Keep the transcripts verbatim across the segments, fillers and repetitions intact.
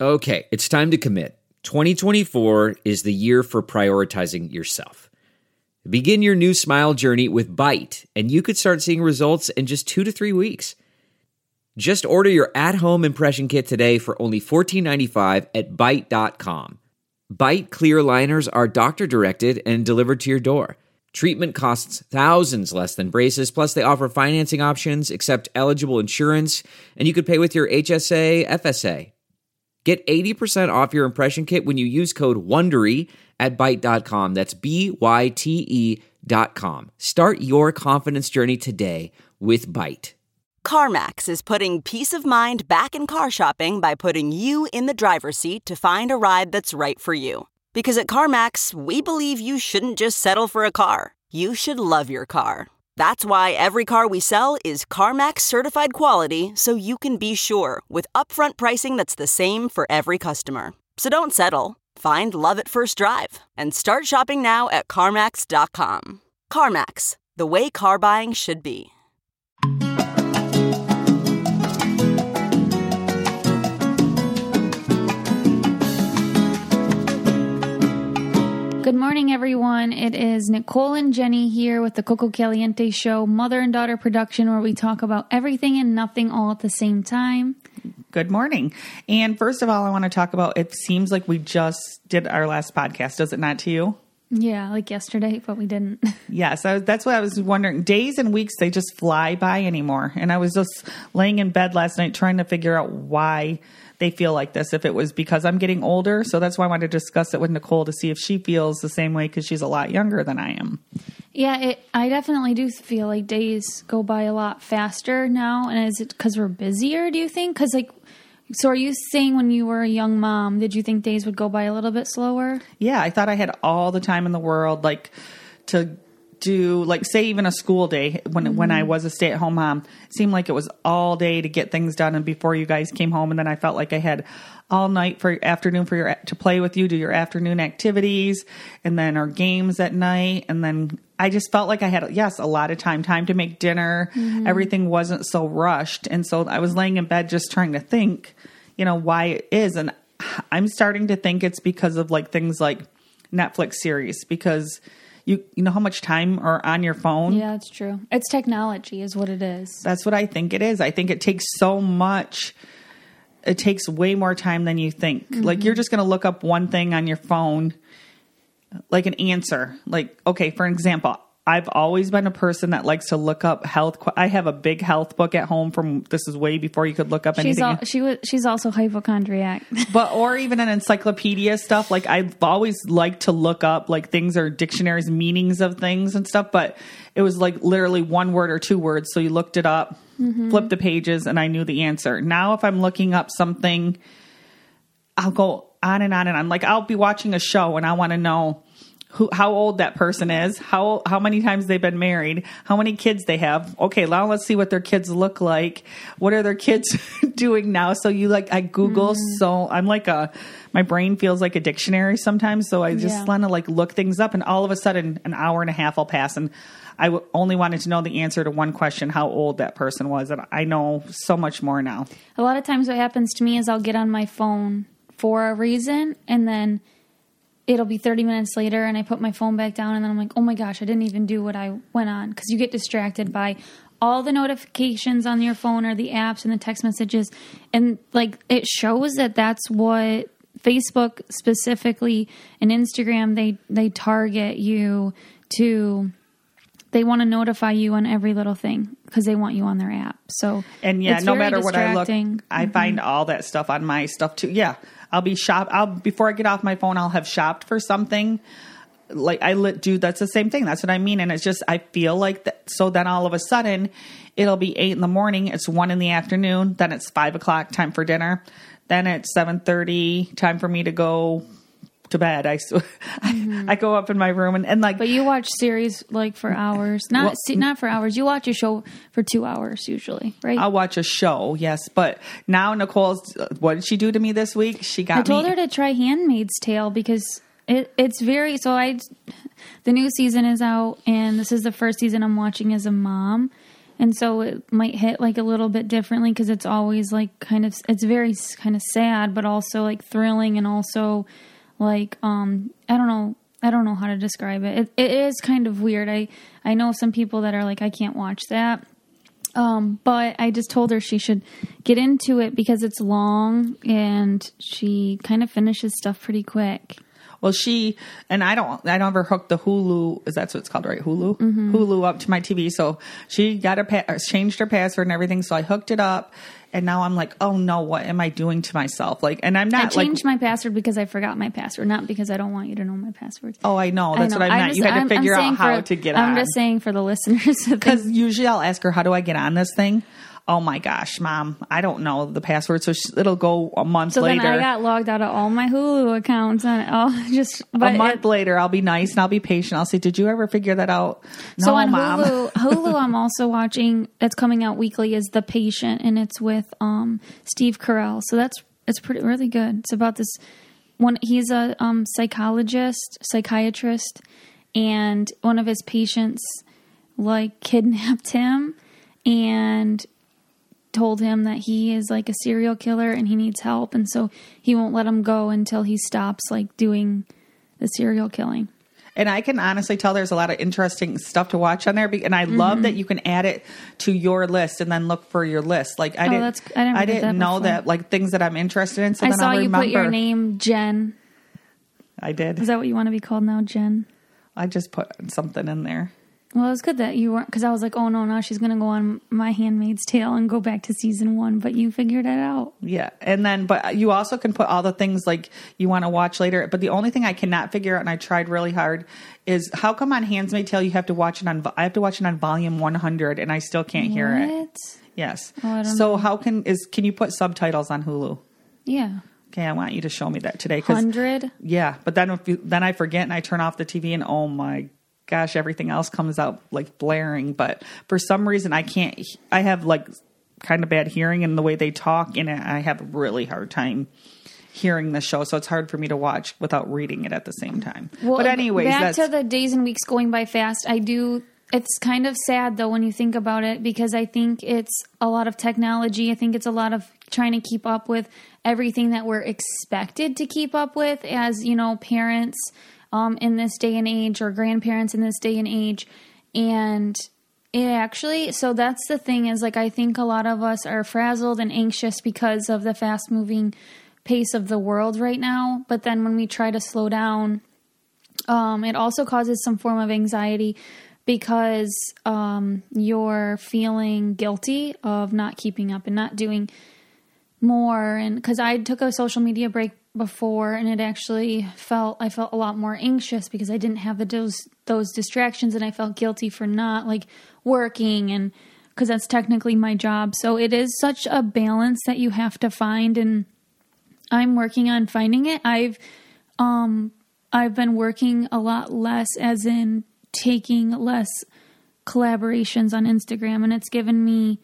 Okay, it's time to commit. twenty twenty-four is the year for prioritizing yourself. Begin your new smile journey with Byte, and you could start seeing results in just two to three weeks. Just order your at-home impression kit today for only fourteen ninety-five at byte dot com. Byte clear aligners are doctor-directed and delivered to your door. Treatment costs thousands less than braces, plus they offer financing options, accept eligible insurance, and you could pay with your H S A, F S A. Get eighty percent off your impression kit when you use code WONDERY at byte dot com. That's B Y T E dot com. Start your confidence journey today with Byte. CarMax is putting peace of mind back in car shopping by putting you in the driver's seat to find a ride that's right for you. Because at CarMax, we believe you shouldn't just settle for a car. You should love your car. That's why every car we sell is CarMax certified quality, so you can be sure with upfront pricing that's the same for every customer. So don't settle. Find love at first drive and start shopping now at CarMax dot com. CarMax, the way car buying should be. Good morning, everyone. It is Nicole and Jenny here with the Coco Caliente Show, mother and daughter production, where we talk about everything and nothing all at the same time. Good morning. And first of all, I want to talk about, it seems like we just did our last podcast. Does it not to you? Yeah, like yesterday, but we didn't. Yes, I, that's what I was wondering. Days and weeks, they just fly by anymore. And I was just laying in bed last night trying to figure out why they feel like this, if it was because I'm getting older. So that's why I wanted to discuss it with Nicole to see if she feels the same way, because she's a lot younger than I am. Yeah, it, I definitely do feel like days go by a lot faster now. And is it because we're busier, do you think? Because, like, so are you saying when you were a young mom, did you think days would go by a little bit slower? Yeah, I thought I had all the time in the world, like, to do, like, say even a school day when mm-hmm. when I was a stay-at-home mom. It seemed like it was all day to get things done, and before you guys came home, and then I felt like I had all night for afternoon for your to play with you, do your afternoon activities, and then our games at night, and then I just felt like I had, yes, a lot of time, time to make dinner. Mm-hmm. Everything wasn't so rushed, and so I was laying in bed just trying to think, you know, why it is, and I'm starting to think it's because of, like, things like Netflix series, because You you know how much time are on your phone? Yeah, it's true. It's technology is what it is. That's what I think it is. I think it takes so much. It takes way more time than you think. Mm-hmm. Like, you're just going to look up one thing on your phone, like an answer. Like, okay, for example, I've always been a person that likes to look up health. I have a big health book at home from, this is way before you could look up she's anything. All, she was, she's also hypochondriac. But, or even an encyclopedia stuff. Like, I've always liked to look up, like, things or dictionaries, meanings of things and stuff. But it was like literally one word or two words. So you looked it up, mm-hmm. flipped the pages, and I knew the answer. Now, if I'm looking up something, I'll go on and on and on. Like, I'll be watching a show and I want to know Who, how old that person is, how how many times they've been married, how many kids they have. Okay, now let's see what their kids look like. What are their kids doing now? So you like, I Google, mm. so I'm like a, my brain feels like a dictionary sometimes. So I just yeah. want to like look things up, and all of a sudden an hour and a half will pass, and I w- only wanted to know the answer to one question, how old that person was. And I know so much more now. A lot of times what happens to me is I'll get on my phone for a reason, and then it'll be thirty minutes later and I put my phone back down, and then I'm like, oh my gosh, I didn't even do what I went on. Because you get distracted by all the notifications on your phone or the apps and the text messages. And like, it shows that that's what Facebook specifically and Instagram, they, they target you to, they want to notify you on every little thing because they want you on their app. So, and yeah, no matter what I look, I mm-hmm. find all that stuff on my stuff too. Yeah. I'll be shop. I'll before I get off my phone, I'll have shopped for something. Like I lit, do. That's the same thing. That's what I mean. And it's just, I feel like that. So then all of a sudden it'll be eight in the morning. It's one in the afternoon. Then it's five o'clock, time for dinner. Then it's seven thirty, time for me to go to bed. I, mm-hmm. I, I go up in my room and, and like, but you watch series like for hours, not, well, see, not for hours. You watch a show for two hours usually, right? I'll watch a show. Yes. But now Nicole's, what did she do to me this week? She got I told me, her to try Handmaid's Tale because it, it's very, so I, the new season is out and this is the first season I'm watching as a mom. And so it might hit like a little bit differently because it's always like kind of, it's very kind of sad, but also like thrilling and also like, um, I don't know. I don't know how to describe it. It, it is kind of weird. I, I know some people that are like, I can't watch that. Um, but I just told her she should get into it because it's long and she kind of finishes stuff pretty quick. Well, she, and I don't, I don't ever hook the Hulu, is that what it's called, right? Hulu? Mm-hmm. Hulu up to my T V. So she got her, pa- changed her password and everything. So I hooked it up and now I'm like, oh no, what am I doing to myself? Like, and I'm not I changed like, my password because I forgot my password, not because I don't want you to know my passwords. oh, I know. That's I know. what I meant. just, you had to I'm, figure I'm out how for, to get I'm on. just saying for the listeners. Because usually I'll ask her, how do I get on this thing? Oh my gosh, Mom, I don't know the password. So she, it'll go a month so later. then I got logged out of all my Hulu accounts and all just but a month it, later, I'll be nice and I'll be patient. I'll say, did you ever figure that out? No, so on Mom. Hulu, Hulu, I'm also watching. That's coming out weekly. Is The Patient, and it's with um, Steve Carell. So that's it's pretty really good. It's about this one. He's a um, psychologist, psychiatrist, and one of his patients like kidnapped him and told him that he is like a serial killer and he needs help, and so he won't let him go until he stops like doing the serial killing. And I can honestly tell there's a lot of interesting stuff to watch on there. And I mm-hmm. love that you can add it to your list and then look for your list. Like I oh, didn't, that's, I didn't, I didn't that know before. that like things that I'm interested in. So I then saw I'll you remember. put your name, Jen. I did. Is that what you want to be called now, Jen? I just put something in there. Well, it was good that you weren't, because I was like, oh no, now she's going to go on My Handmaid's Tale and go back to season one, but you figured it out. Yeah. And then, but you also can put all the things like you want to watch later. But the only thing I cannot figure out, and I tried really hard, is how come on Handmaid's Tale you have to watch it on, I have to watch it on volume one hundred and I still can't what? hear it. Yes. Oh, I don't so know. how can, is, can you put subtitles on Hulu? Yeah. Okay, I want you to show me that today. one hundred? Yeah, but then if you, then I forget and I turn off the T V and oh my gosh, everything else comes out like blaring. But for some reason I can't, I have like kind of bad hearing in the way they talk and I have a really hard time hearing the show. So it's hard for me to watch without reading it at the same time. Well, but anyways, back that's, to the days and weeks going by fast. I do, it's kind of sad though when you think about it because I think it's a lot of technology. I think it's a lot of trying to keep up with everything that we're expected to keep up with as, you know, parents um, in this day and age or grandparents in this day and age. And it actually, so that's the thing is like, I think a lot of us are frazzled and anxious because of the fast moving pace of the world right now. But then when we try to slow down, um, it also causes some form of anxiety because um, you're feeling guilty of not keeping up and not doing more. And because I took a social media break before and it actually felt, I felt a lot more anxious because I didn't have the, those, those distractions and I felt guilty for not like working and because that's technically my job. So it is such a balance that you have to find and I'm working on finding it. I've, um, I've been working a lot less as in taking less collaborations on Instagram and it's given me,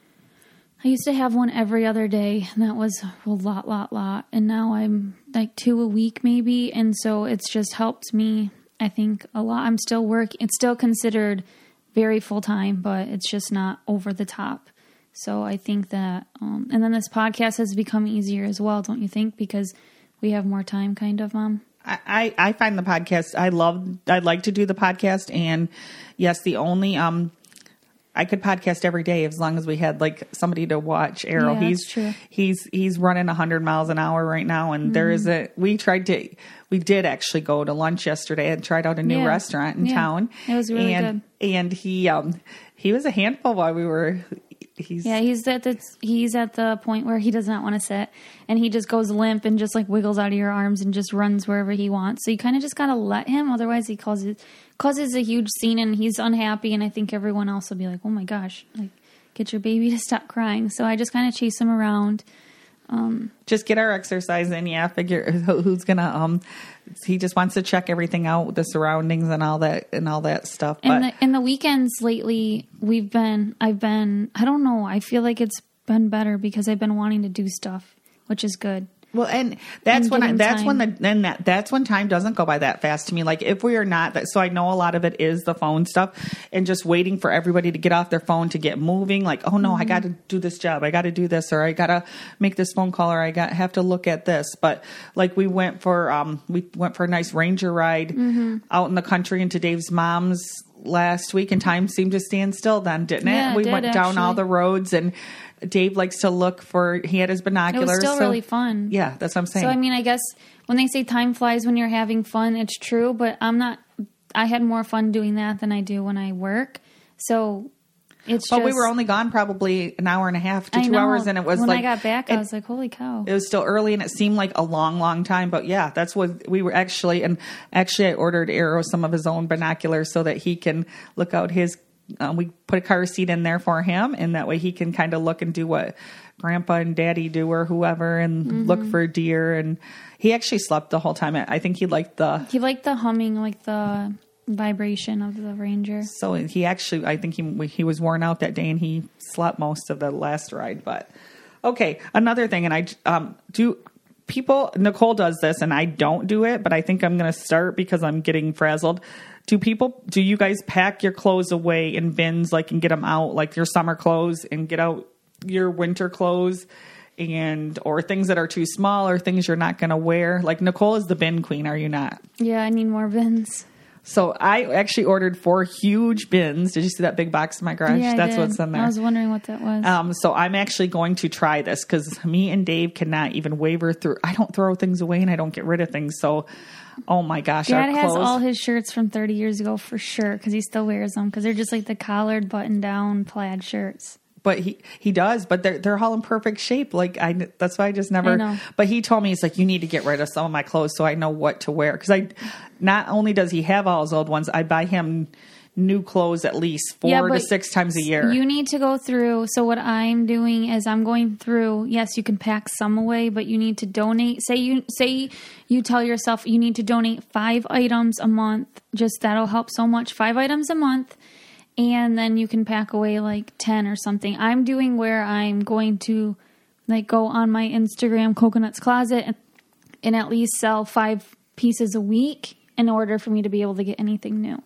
I used to have one every other day and that was a lot, lot, lot. And now I'm like two a week maybe. And so it's just helped me, I think a lot. I'm still working. It's still considered very full time, but it's just not over the top. So I think that, um, and then this podcast has become easier as well, don't you think? Because we have more time kind of, Mom. I, I find the podcast, I love, I'd like to do the podcast. And yes, the only, um, I could podcast every day as long as we had like somebody to watch Arrow. Yeah, he's, that's true. he's, he's running a hundred miles an hour right now. And mm-hmm. there is a, we tried to, we did actually go to lunch yesterday and tried out a new yeah. restaurant in yeah. town. It was really and, good. And he, um, he was a handful while we were, he's, yeah, he's at the, he's at the point where he does not want to sit and he just goes limp and just like wiggles out of your arms and just runs wherever he wants. So you kind of just got to let him. Otherwise he causes, causes a huge scene and he's unhappy. And I think everyone else will be like, oh my gosh, like get your baby to stop crying. So I just kind of chase him around. Um, just get our exercise in. Yeah. Figure who's going to, um, he just wants to check everything out, the surroundings and all that and all that stuff. But in the, in the weekends lately, we've been, I've been, I don't know. I feel like it's been better because I've been wanting to do stuff, which is good. Well, and that's And when I, getting that's time. when the then that that's when time doesn't go by that fast to me. Like if we are not that, so I know a lot of it is the phone stuff and just waiting for everybody to get off their phone to get moving. Like, oh no, Mm-hmm. I got to do this job, I got to do this, or I got to make this phone call, or I got have to look at this. But like we went for um we went for a nice ranger ride Mm-hmm. out in the country into Dave's mom's last week, and time seemed to stand still then, didn't it? Yeah, it we did, went down all actually. the roads, and Dave likes to look for. He had his It binoculars. was still so- really fun. Yeah, that's what I'm saying. So I mean, I guess when they say time flies when you're having fun, it's true. But I'm not. I had more fun doing that than I do when I work. So it's. But just, we were only gone probably an hour and a half to I two know. hours, and it was when like I got back, it, I was like, "Holy cow!" it was still early, and it seemed like a long, long time. But yeah, that's what we were actually. And actually, I ordered Arrow some of his own binoculars so that he can look out his. Um, we put a car seat in there for him, and that way he can kind of look and do what Grandpa and Daddy do, or whoever, and Mm-hmm. look for deer. And he actually slept the whole time. I think he liked the. He liked the humming, like the vibration of the Ranger. So he actually, I think he he was worn out that day, and he slept most of the last ride. But okay, another thing, and I um, do people. Nicole does this, and I don't do it, but I think I'm going to start because I'm getting frazzled. Do people? Do you guys pack your clothes away in bins, like, and get them out, like your summer clothes, and get out your winter clothes? And or things that are too small, or things you're not going to wear. Like Nicole is the bin queen, are you not? Yeah, I need more bins. So I actually ordered four huge bins. Did you see that big box in my garage? Yeah, I That's did. what's in there. I was wondering what that was. Um, so I'm actually going to try this because me and Dave cannot even waver through. I don't throw things away, and I don't get rid of things. So, oh my gosh, Dad our has clothes. all his shirts from thirty years ago for sure because he still wears them because they're just like the collared button down plaid shirts. But he, he does, but they're they're all in perfect shape. Like I, that's why I just never. I know. But he told me, he's like, you need to get rid of some of my clothes so I know what to wear. Because I, not only does he have all his old ones, I buy him new clothes at least four Yeah, to but six times a year. You need to go through. So what I'm doing is I'm going through. Yes, you can pack some away, but you need to donate. Say you say you tell yourself you need to donate five items a month. Just that'll help so much. Five items a month. And then you can pack away like ten or something. I'm doing where I'm going to like go on my Instagram Coconuts Closet and, and at least sell five pieces a week in order for me to be able to get anything new.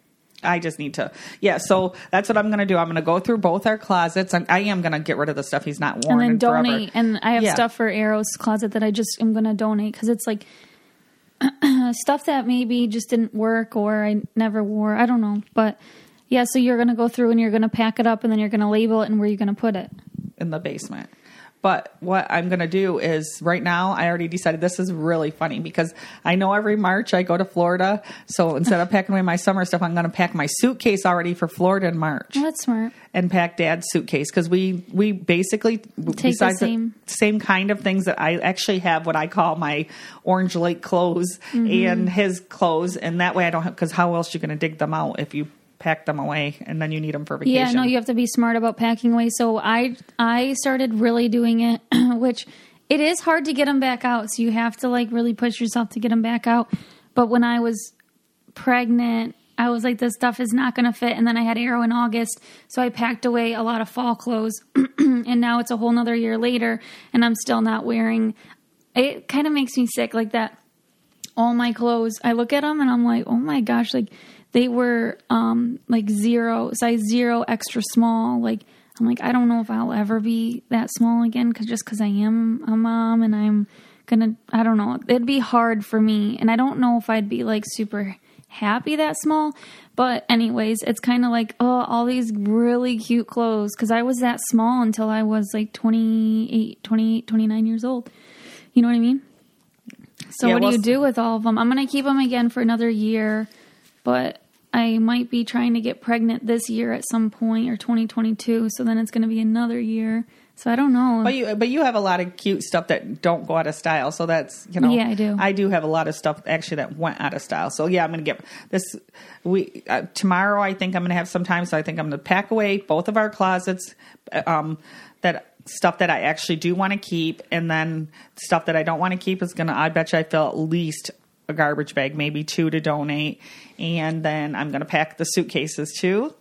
I just need to, yeah. So that's what I'm going to do. I'm going to go through both our closets, and I am going to get rid of the stuff he's not worn And then in forever. donate. And I have Yeah. stuff for Arrow's closet that I just am going to donate because it's like stuff that maybe just didn't work or I never wore. I don't know. But yeah, so you're going to go through and you're going to pack it up and then you're going to label it and where you're going to put it. In the basement. But what I'm going to do is right now, I already decided this is really funny because I know every March I go to Florida. So instead of packing away my summer stuff, I'm going to pack my suitcase already for Florida in March. Oh, that's smart. And pack Dad's suitcase because we we basically besides the same. same kind of things that I actually have what I call my Orange Lake clothes Mm-hmm. and his clothes, and that way I don't have, because how else are you going to dig them out if you pack them away and then you need them for vacation? Yeah, no, you have to be smart about packing away. So I I started really doing it, which it is hard to get them back out. So you have to like really push yourself to get them back out. But when I was pregnant, I was like, this stuff is not going to fit. And then I had Arrow in August. So I packed away a lot of fall clothes. And now it's a whole nother year later and I'm still not wearing. It kind of makes me sick like that. All my clothes, I look at them and I'm like, oh my gosh, like they were um, like zero, size zero, extra small. Like, I'm like, I don't know if I'll ever be that small again because just because I am a mom and I'm going to, I don't know. It'd be hard for me. And I don't know if I'd be like super happy that small. But anyways, it's kind of like, oh, all these really cute clothes because I was that small until I was like twenty-eight, twenty-eight, twenty-nine years old. You know what I mean? So Yeah, what do well, you do with all of them? I'm going to keep them again for another year, but I might be trying to get pregnant this year at some point or twenty twenty-two. So then it's going to be another year. So I don't know. But you, but you have a lot of cute stuff that don't go out of style. So that's, you know, Yeah, I do. I do have a lot of stuff actually that went out of style. So yeah, I'm going to get this. We uh, tomorrow, I think I'm going to have some time. So I think I'm going to pack away both of our closets. Um, that stuff that I actually do want to keep, and then stuff that I don't want to keep is going to. I bet you I fill at least a garbage bag, maybe two to donate, and then I'm going to pack the suitcases too.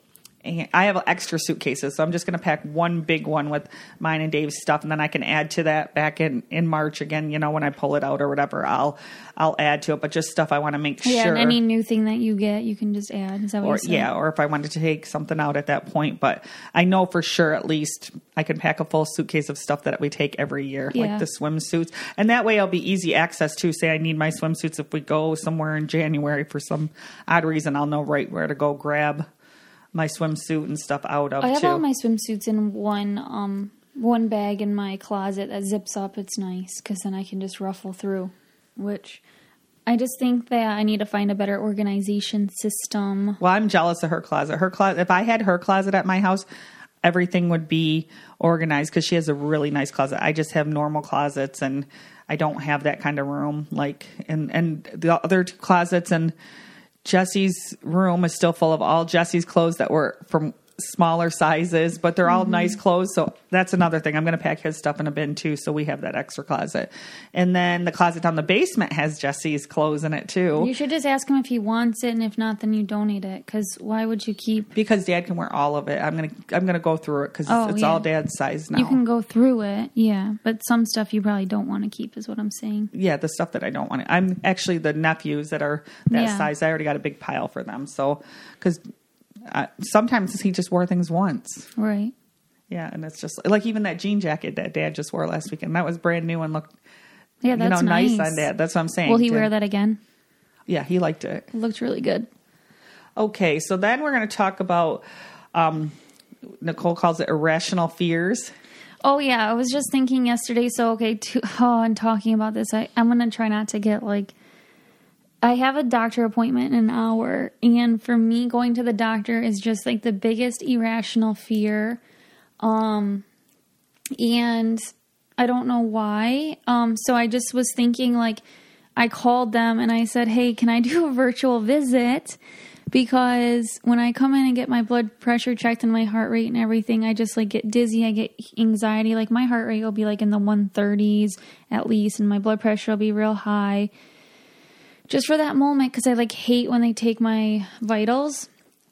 And I have extra suitcases, so I'm just going to pack one big one with mine and Dave's stuff, and then I can add to that back in, in March again. You know, when I pull it out or whatever, I'll I'll add to it. But just stuff I want to make yeah, sure. And any new thing that you get, you can just add. Is that what Or you said? yeah, or if I wanted to take something out at that point. But I know for sure at least I can pack a full suitcase of stuff that we take every year, Yeah. like the swimsuits, and that way I'll be easy access to. Say I need my swimsuits if we go somewhere in January for some odd reason, I'll know right where to go grab my swimsuit and stuff out of I have too. all my swimsuits in one um one bag in my closet that zips up. It's nice because then I can just ruffle through, which I just think that I need to find a better organization system. Well, I'm jealous of her closet. Her closet. If I had her closet at my house, everything would be organized because she has a really nice closet. I just have normal closets, and I don't have that kind of room. Like, and and the other two closets and Jesse's room is still full of all Jesse's clothes that were from smaller sizes, but they're all mm-hmm. nice clothes. So that's another thing. I'm going to pack his stuff in a bin too. So we have that extra closet. And then the closet down the basement has Jesse's clothes in it too. You should just ask him if he wants it. And if not, then you donate it. Cause why would you keep? Because Dad can wear all of it. I'm going to, I'm going to go through it. Cause oh, it's, it's yeah. all Dad's size now. You can go through it. Yeah. But some stuff you probably don't want to keep is what I'm saying. Yeah. The stuff that I don't want to, I'm actually the nephews that are that Yeah. size. I already got a big pile for them. So, cause Uh, sometimes he just wore things once. Right. Yeah, and it's just like even that jean jacket that Dad just wore last weekend. That was brand new and looked, yeah, that's you know, nice. nice on Dad. That's what I'm saying. Will he Dad. wear that again? Yeah, he liked it. It looked really good. Okay, so then we're going to talk about, um, Nicole calls it irrational fears. Oh, yeah. I was just thinking yesterday. So, okay, to, oh, and talking about this, I, I'm going to try not to get like, I have a doctor appointment in an hour, and for me, going to the doctor is just like the biggest irrational fear. Um, and I don't know why. Um, so I just was thinking, like, I called them and I said, hey, can I do a virtual visit? Because when I come in and get my blood pressure checked and my heart rate and everything, I just like get dizzy. I get anxiety. Like my heart rate will be like in the one thirties at least, and my blood pressure will be real high. Just for that moment, because I like hate when they take my vitals.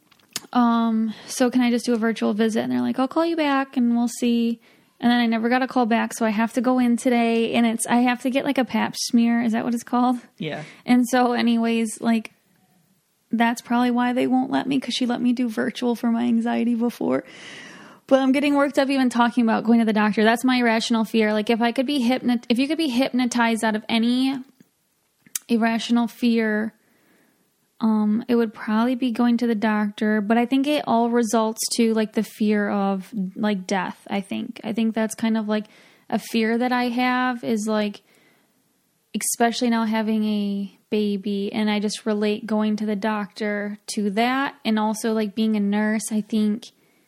Um, so can I just do a virtual visit? And they're like, I'll call you back and we'll see. And then I never got a call back, so I have to go in today, and it's I have to get like a pap smear. Is that what it's called? Yeah. And so, anyways, like that's probably why they won't let me, because she let me do virtual for my anxiety before. But I'm getting worked up even talking about going to the doctor. That's my irrational fear. Like if I could be hypnot, if you could be hypnotized out of any irrational fear, um, it would probably be going to the doctor. But I think it all results to like the fear of like death. I think, I think that's kind of like a fear that I have is like, especially now having a baby, and I just relate going to the doctor to that. And also like being a nurse, I think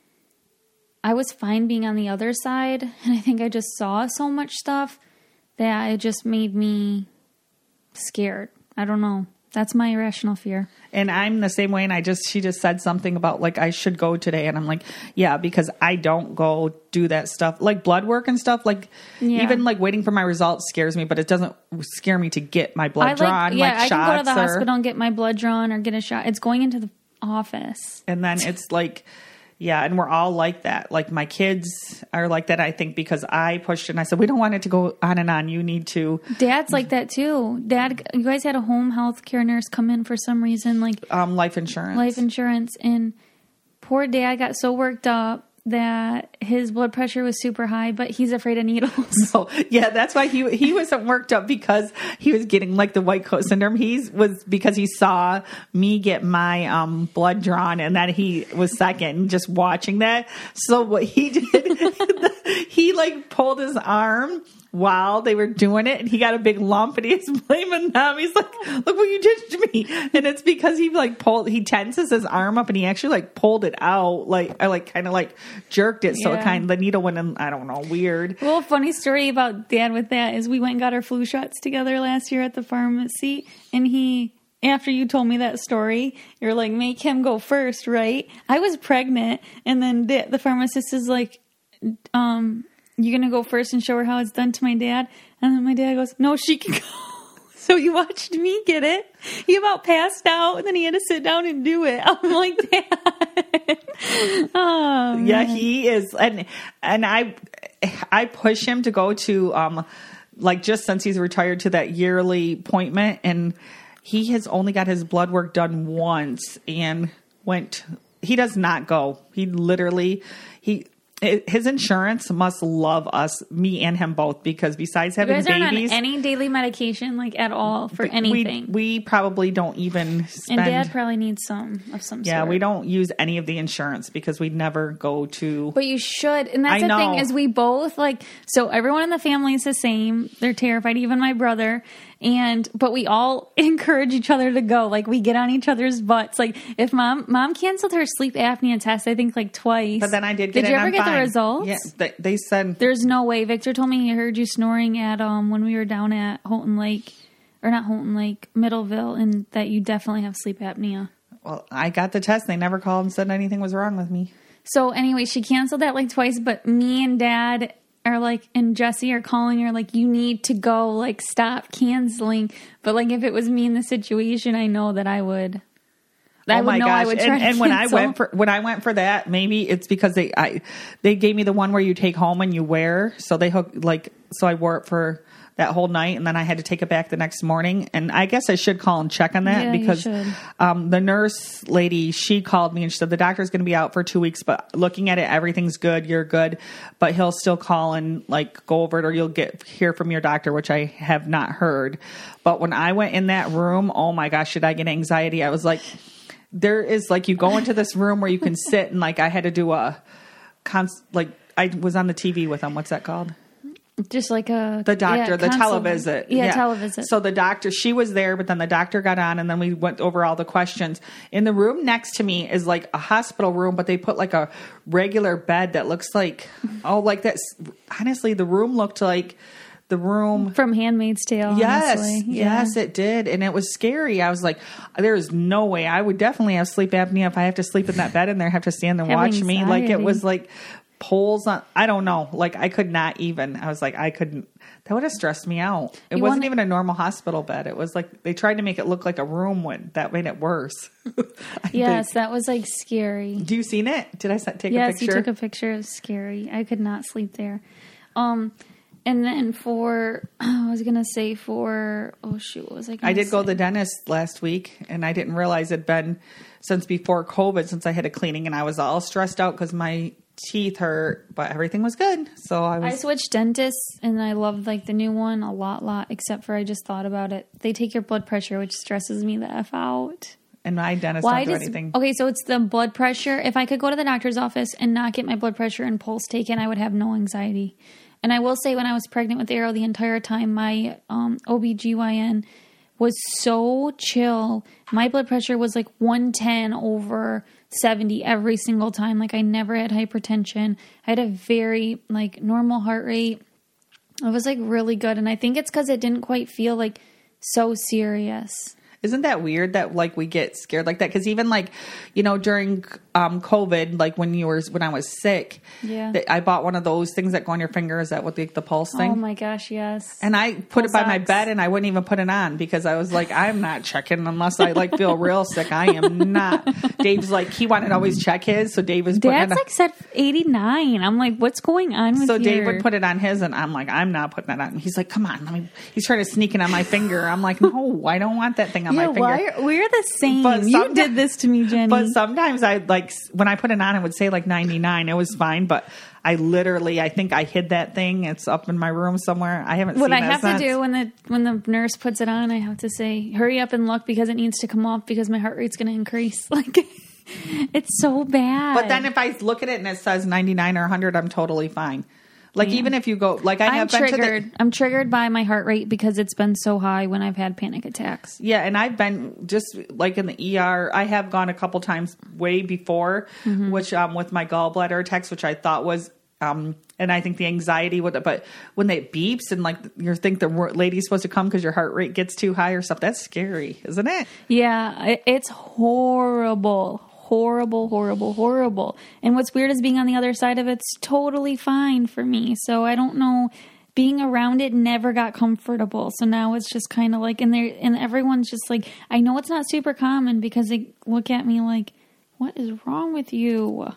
I was fine being on the other side. And I think I just saw so much stuff that it just made me scared. I don't know. That's my irrational fear. And I'm the same way. And I just, she just said something about like, I should go today. And I'm like, yeah, because I don't go do that stuff like blood work and stuff. Like Yeah. even like waiting for my results scares me, but it doesn't scare me to get my blood I like, drawn. yeah, like I can go to the shots or- hospital and get my blood drawn or get a shot. It's going into the office. And then it's like, yeah, and we're all like that. Like my kids are like that, I think, because I pushed it and I said, we don't want it to go on and on. You need to. Dad's like that too. Dad, you guys had a home health care nurse come in for some reason, like Um, life insurance. life insurance. And poor Dad got so worked up that his blood pressure was super high, but he's afraid of needles. So yeah, that's why he he wasn't worked up because he was getting like the white coat syndrome. He was because he saw me get my um blood drawn, and that he was second, and just watching that. So what he did, he like pulled his arm while they were doing it, and he got a big lump, and he's blaming them. He's like, look what you did to me. And it's because he like pulled, he tenses his arm up, and he actually like pulled it out, like, I like kind of like jerked it. So Yeah. it kind of, the needle went in, I don't know, weird. Well, funny story about Dad with that is we went and got our flu shots together last year at the pharmacy, and he, after you told me that story, you're like, make him go first, right? I was pregnant, and then the, the pharmacist is like, um, you're going to go first and show her how it's done to my dad? And then my dad goes, no, she can go. So you watched me get it. He about passed out, and then he had to sit down and do it. I'm like, Dad. Oh, yeah, he is, and and I I push him to go to um like just since he's retired to that yearly appointment, and he has only got his blood work done once, and went. He does not go. He literally he. His insurance must love us, me and him both, because besides having you guys aren't babies, on any daily medication, like at all, for anything. We, we probably don't even spend. And Dad probably needs some of some yeah, sort. we don't use any of the insurance because we never go to. But you should, and that's I the know. thing is we both like. So everyone in the family is the same. They're terrified, even my brother. And but we all encourage each other to go. Like we get on each other's butts. Like if mom mom canceled her sleep apnea test, I think like twice. But then I did get Did it you ever I'm get fine. the results? Yeah, they, they said there's no way. Victor told me he heard you snoring at um when we were down at Houghton Lake, or not Houghton Lake, Middleville, and that you definitely have sleep apnea. Well, I got the test. They never called and said anything was wrong with me. So anyway, she canceled that like twice. But me and Dad are like, and Jesse are calling her like, you need to go, like, stop canceling. But like, if it was me in the situation, I know that I would. I oh would my know gosh! I would try and to and when I cancel. went for when I went for that, maybe it's because they I they gave me the one where you take home and you wear. So they hook like so I wore it for that whole night, and then I had to take it back the next morning. And I guess I should call and check on that Yeah, you because should. um, the nurse lady, she called me and she said the doctor's going to be out for two weeks, but looking at it, everything's good. You're good, but he'll still call and like go over it, or you'll get hear from your doctor, which I have not heard. But when I went in that room, oh my gosh, did I get anxiety? I was like, there is like you go into this room where you can sit and like I had to do a cons like I was on the T V with them. What's that called? Just like a The doctor, yeah, the consult. televisit. Yeah, televisit. So the doctor, she was there, but then the doctor got on and then we went over all the questions. In the room next to me is like a hospital room, but they put like a regular bed that looks like, oh, like that. Honestly, the room looked like the room from Handmaid's Tale. Yes, honestly. Yeah. yes, it did. And it was scary. I was like, there is no way. I would definitely have sleep apnea if I have to sleep in that bed and there, have to stand there and Have watch me. Like it anxiety. was like poles on, I don't know. Like I could not even, I was like, I couldn't, that would have stressed me out. It You wasn't wanna- even a normal hospital bed. It was like, they tried to make it look like a room when that made it worse. I Yes, think. that was like scary. Do you seen it? Did I sa- take a Yes, picture? you took a picture. It was scary. I could not sleep there. Um, and then for, I was going to say for, oh shoot, what was I going to say? I did go to the dentist last week, and I didn't realize it'd been since before COVID, since I had a cleaning, and I was all stressed out because my teeth hurt, but everything was good. So I I was. switched dentists, and I loved like the new one a lot, lot, except for I just thought about it. They take your blood pressure, which stresses me the F out. And my dentist Why don't do does anything. okay? So it's the blood pressure. If I could go to the doctor's office and not get my blood pressure and pulse taken, I would have no anxiety. And I will say, when I was pregnant with Arrow, the entire time my um, O B G Y N was so chill. My blood pressure was like one ten over seventy every single time. Like I never had hypertension. I had a very like normal heart rate. It was like really good, and I think it's because it didn't quite feel like so serious. Isn't that weird that like we get scared like that? Because even like, you know, during um, COVID, like when you were when I was sick, Yeah. that I bought one of those things that go on your finger. Is that what the, the pulse thing? Oh my gosh, yes. And I put it by my Pulse ox. bed, and I wouldn't even put it on because I was like, I'm not checking unless I like feel real sick. I am not. Dave's like, he wanted to always check his, so Dave was putting Dad's it on. like said eighty-nine. I'm like, what's going on with So your... Dave would put it on his, and I'm like, I'm not putting that on. He's like, come on, let me. He's trying to sneak it on my finger. I'm like, no, I don't want that thing on Yeah, my finger. why are, we're the same. But You someti- did this to me, Jenny. But sometimes I like when I put it on, it would say like ninety-nine. It was fine, but I literally, I think I hid that thing. It's up in my room somewhere. I haven't what seen I that have since. to do when the when the nurse puts it on, I have to say, hurry up and look because it needs to come off because my heart rate's going to increase. Like, it's so bad. But then if I look at it and it says ninety-nine or one hundred, I'm totally fine. Like Yeah. even if you go, like I I'm have been triggered. to the, I'm triggered by my heart rate because it's been so high when I've had panic attacks. yeah, and I've been just like in the E R. I have gone a couple times way before, Mm-hmm. which um with my gallbladder attacks, which I thought was um, and I think the anxiety with it. But when it beeps and like you think the lady's supposed to come because your heart rate gets too high or stuff, that's scary, isn't it? Yeah, it- it's horrible. Horrible, horrible, horrible. And what's weird is being on the other side of it's totally fine for me. So I don't know. being around it never got comfortable. So now it's just kind of like, and there, and everyone's just like, I know it's not super common because they look at me like, what is wrong with you?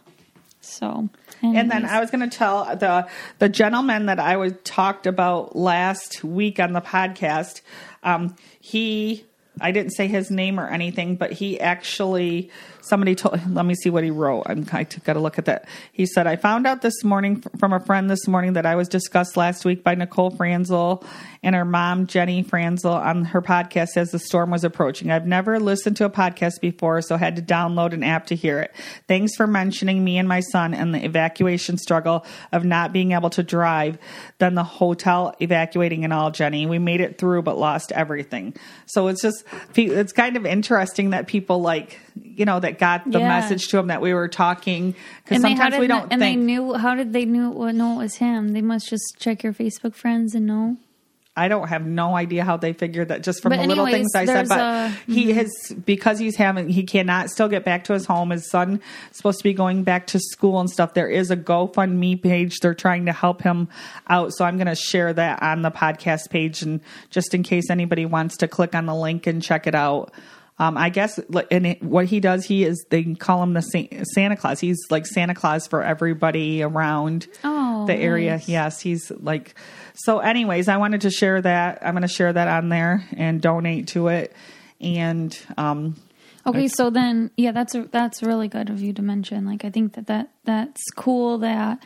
So, anyways. And then I was going to tell the the gentleman that I was talked about last week on the podcast. Um, he, I didn't say his name or anything, but he actually, somebody told, let me see what he wrote. I'm, I got to look at that. He said, I found out this morning from a friend this morning that I was discussed last week by Nicole Franzel and her mom, Jenny Franzel, on her podcast as the storm was approaching. I've never listened to a podcast before, so had to download an app to hear it. Thanks for mentioning me and my son and the evacuation struggle of not being able to drive, then the hotel evacuating and all, Jenny. We made it through, but lost everything. So it's just, it's kind of interesting that people like, you know, that got the yeah. message to them that we were talking, because and sometimes they, we don't and think. they knew, how did they knew, know it was him? They must just check your Facebook friends and know. I don't have no idea how they figured that just from But the little anyways, things I said. But a, he mm-hmm. has, because he's having, he cannot still get back to his home. His son is supposed to be going back to school and stuff. There is a GoFundMe page. They're trying to help him out. So I'm going to share that on the podcast page. And just in case anybody wants to click on the link and check it out. Um, I guess, and it, what he does, he is, they call him the Santa Claus. He's like Santa Claus for everybody around oh, the area. Nice. Yes, he's like, so anyways, I wanted to share that. I'm going to share that on there and donate to it. And, um, okay. So then, yeah, that's, a, that's really good of you to mention. Like, I think that, that that's cool that,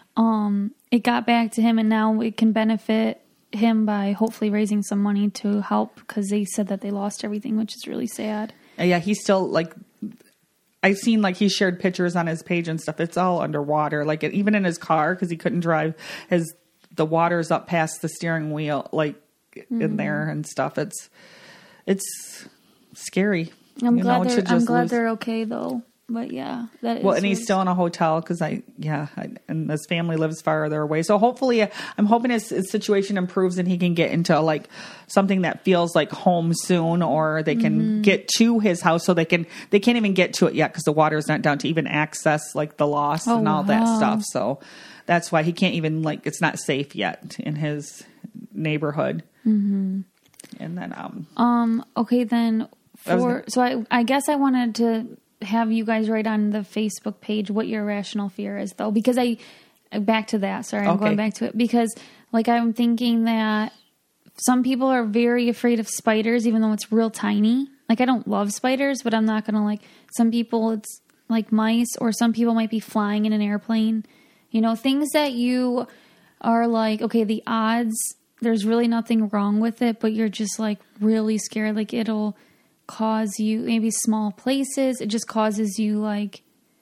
um, it got back to him and now it can benefit him by hopefully raising some money to help, because they said that they lost everything, which is really sad. Yeah, he's still like, I've seen like he shared pictures on his page and stuff. It's all underwater, like even in his car, because he couldn't drive. His the water's up past the steering wheel, like mm-hmm. in there and stuff. It's it's scary. I'm you glad know, they're I'm glad lose. they're okay though. But yeah, that is well, and he's really still in a hotel because I, yeah, I, and his family lives farther away. So hopefully, I'm hoping his, his situation improves and he can get into like something that feels like home soon, or they can mm-hmm. get to his house. So they can, they can't even get to it yet because the water is not down to even access like the lost oh, and all wow. that stuff. So that's why he can't even like, it's not safe yet in his neighborhood. Mm-hmm. And then, um, um, okay, then for, gonna, so I, I guess I wanted to have you guys write on the Facebook page what your irrational fear is, though, because I back to that. Sorry, I'm okay. going back to it because, like, I'm thinking that some people are very afraid of spiders, even though it's real tiny. Like, I don't love spiders, but I'm not gonna like. Some people, it's like mice, or some people might be flying in an airplane. You know, things that you are like, okay, the odds, there's really nothing wrong with it, but you're just like really scared. Like, it'll cause you, maybe small places, it just causes you like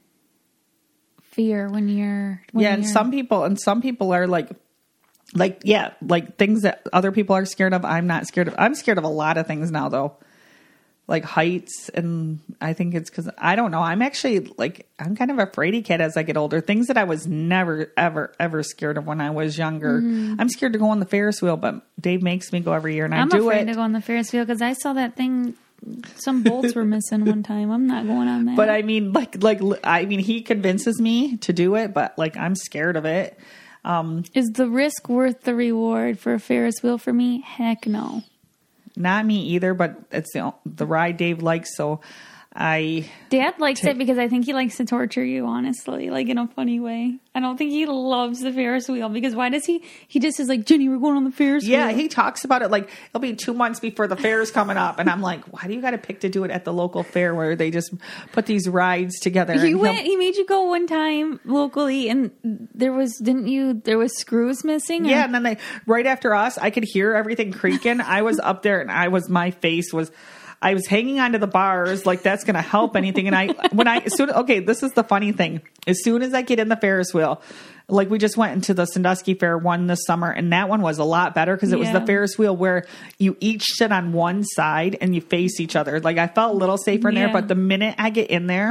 fear when you're when yeah and you're, some people and some people are like like yeah like things that other people are scared of. I'm not scared of. I'm scared of a lot of things now though, like heights, and I think it's because I don't know, I'm actually like, I'm kind of a fraidy cat as I get older. Things that I was never ever ever scared of when I was younger. Mm-hmm. I'm scared to go on the Ferris wheel, but Dave makes me go every year, and I'm I do afraid it to go on the Ferris wheel because I saw that thing. Some bolts were missing one time. I'm not going on that. But I mean, like, like I mean, he convinces me to do it, but like, I'm scared of it. Um, Is the risk worth the reward for a Ferris wheel for me? Heck no. Not me either, but it's the the ride Dave likes, so I... Dad likes take, it because I think he likes to torture you, honestly, like in a funny way. I don't think he loves the Ferris wheel because why does he... He just is like, Jenny, we're going on the Ferris yeah, wheel. Yeah, he talks about it like it'll be two months before the fair is coming up, and I'm like, why do you got to pick to do it at the local fair where they just put these rides together? He went. He made you go one time locally, and there was didn't you? There was screws missing. Or? Yeah, and then they right after us, I could hear everything creaking. I was up there, and I was my face was. I was hanging onto the bars like that's going to help anything. And I, when I, as soon, okay, this is the funny thing. As soon as I get in the Ferris wheel, like we just went into the Sandusky Fair one this summer, and that one was a lot better because it yeah. was the Ferris wheel where you each sit on one side and you face each other. Like I felt a little safer in yeah. there, but the minute I get in there,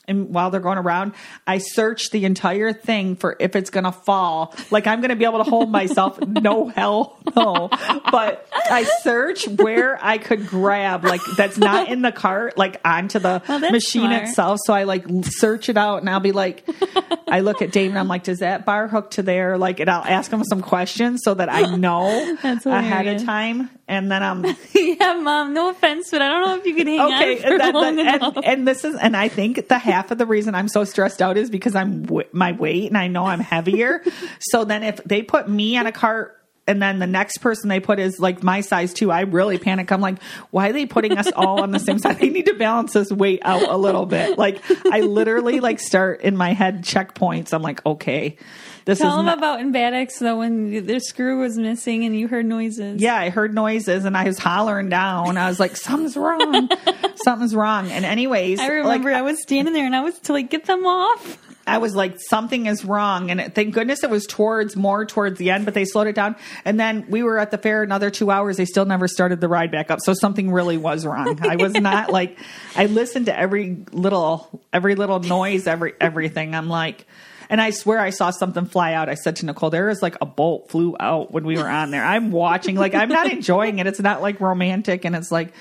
and while they're going around, I search the entire thing for if it's going to fall. Like I'm going to be able to hold myself. No, hell no. But I search where I could grab, like that's not in the cart, like onto the well, machine smart. itself. So I like search it out and I'll be like, I look at Dave and I'm like, does that bar hook to there? Like, and I'll ask him some questions so that I know ahead of time. And then I'm, yeah, Mom, no offense, but I don't know if you can hang okay, on for that, long that, enough. and, and this is, and I think the half of the reason I'm so stressed out is because I'm w- my weight and I know I'm heavier. So then if they put me on a cart and then the next person they put is like my size too, I really panic. I'm like, why are they putting us all on the same side? They need to balance this weight out a little bit. Like I literally like start in my head checkpoints. I'm like, okay. This Tell is them not- about in Bad X, though, when their screw was missing and you heard noises. Yeah, I heard noises and I was hollering down. I was like, something's wrong. Something's wrong. And anyways, I remember like, I was standing there and I was to like get them off. I was like, something is wrong. And thank goodness it was towards more towards the end, but they slowed it down. And then we were at the fair another two hours. They still never started the ride back up. So something really was wrong. I was not like, I listened to every little, every little noise, every, everything. I'm like, and I swear I saw something fly out. I said to Nicole, there is like a bolt flew out when we were on there. I'm watching, like, I'm not enjoying it. It's not like romantic. And it's like,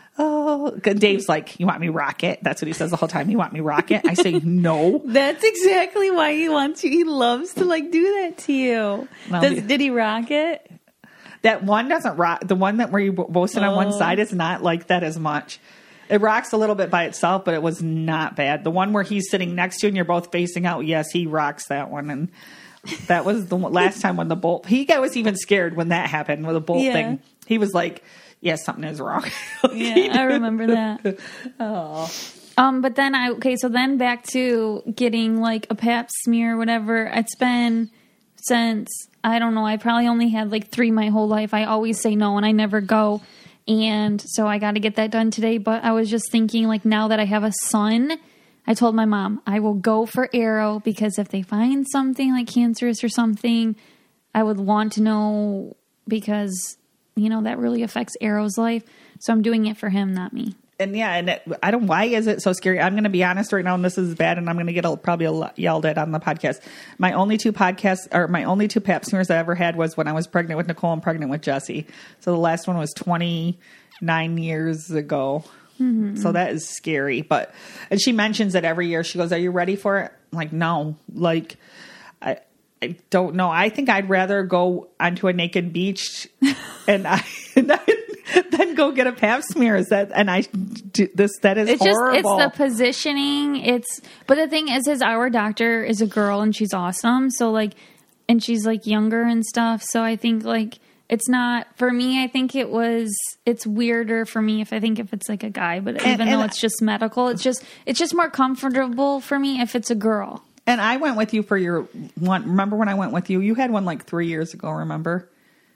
oh, Dave's like, you want me rock it? That's what he says the whole time. You want me rock it? I say, no. That's exactly why he wants you. He loves to like do that to you. Well, Does, did he rock it? That one doesn't rock. The one that where you both sit on one Oh. side is not like that as much. It rocks a little bit by itself, but it was not bad. The one where he's sitting next to you and you're both facing out, yes, he rocks that one. And that was the one- last time when the bolt, he got, was even scared when that happened with the bolt Yeah. thing. He was like, yeah, something is wrong. Yeah, I remember that. Oh. Um, but then I okay, so then back to getting like a pap smear or whatever. It's been since I don't know. I probably only had like three my whole life. I always say no, and I never go. And so I got to get that done today. But I was just thinking, like, now that I have a son, I told my mom I will go for Arrow because if they find something like cancerous or something, I would want to know because, you know, that really affects Arrow's life. So I'm doing it for him, not me. And yeah, and it, I don't, why is it so scary? I'm going to be honest right now, and this is bad, and I'm going to get a, probably a lot yelled at on the podcast. My only two podcasts, or my only two pap smears I ever had was when I was pregnant with Nicole and pregnant with Jesse. So the last one was twenty-nine years ago. Mm-hmm. So that is scary. But, and she mentions it every year. She goes, are you ready for it? I'm like, no, like, I, I don't know. I think I'd rather go onto a naked beach and I, and I then go get a pap smear. Is that, and I do this, that is It's horrible. just, it's the positioning. It's, but the thing is, is our doctor is a girl and she's awesome. So like, and she's like younger and stuff. So I think like, it's not, for me, I think it was, it's weirder for me if I think if it's like a guy, but And- even and- though it's just medical, it's just, it's just more comfortable for me if it's a girl. And I went with you for your one. Remember when I went with you? You had one like three years ago, remember?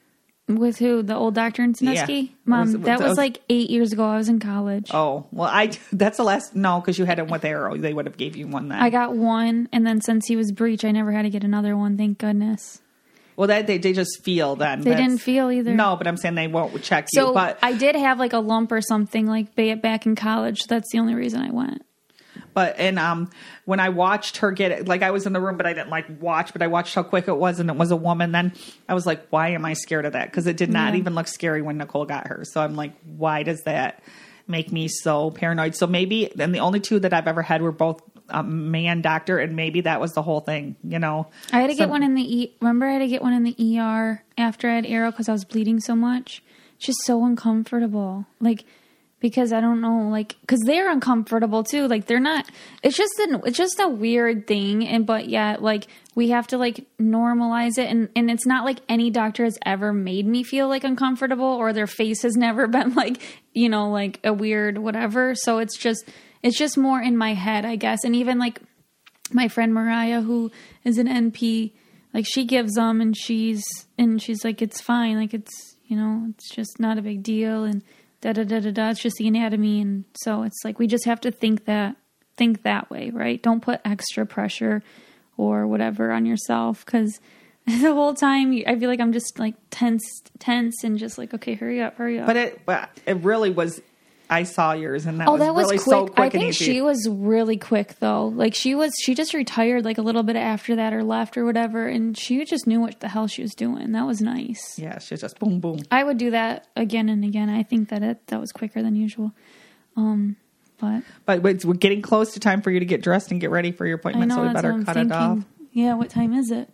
With who? The old doctor in Sandusky? Yeah. Mom, Was- that that was was- like eight years ago. I was in college. Oh, well, I, that's the last, no, because you had it with Arrow. They would have gave you one then. I got one, and then since he was breech, I never had to get another one. Thank goodness. Well, that they, they just feel then. They That's- didn't feel either. No, but I'm saying they won't check So you. But I did have like a lump or something like ba- back in college. That's the only reason I went. But and um when I watched her get it, like I was in the room, but I didn't like watch, but I watched how quick it was, and it was a woman. Then I was like, why am I scared of that? Because it did not Yeah. even look scary when Nicole got her. So I'm like, why does that make me so paranoid? So maybe, and the only two that I've ever had were both a man doctor, and maybe that was the whole thing, you know. I had to So- get one in the E. Remember, I had to get one in the E R after I had Arrow because I was bleeding so much. It's just so uncomfortable. Like. Because I don't know, like, because they're uncomfortable too. Like, they're not. It's just an. It's just a weird thing, and but yet, like, we have to like normalize it, and and it's not like any doctor has ever made me feel like uncomfortable, or their face has never been like, you know, like a weird whatever. So it's just, it's just more in my head, I guess. And even like my friend Mariah, who is an N P, like she gives them, and she's and she's like, it's fine, like it's you know, it's just not a big deal, and. Da da da da da. It's just the anatomy, and so it's like we just have to think that think that way, right? Don't put extra pressure or whatever on yourself because the whole time I feel like I'm just like tense, tense, and just like okay, hurry up, hurry up. But it, but it really was. I saw yours, and that oh, was that was really quick. so quick I and think easy. she was really quick though. Like she was, she just retired like a little bit after that or left or whatever, and she just knew what the hell she was doing. That was nice. Yeah, she was just boom, boom. I would do that again and again. I think that it that was quicker than usual. Um, but But wait, we're getting close to time for you to get dressed and get ready for your I appointment, know so we that's better what I'm cut thinking. it off. Yeah, what time is it?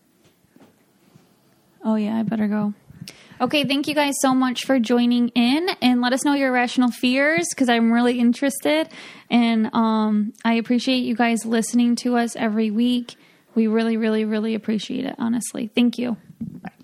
Oh yeah, I better go. Okay, thank you guys so much for joining in, and let us know your irrational fears because I'm really interested, and um, I appreciate you guys listening to us every week. We really, really, really appreciate it, honestly. Thank you. Bye.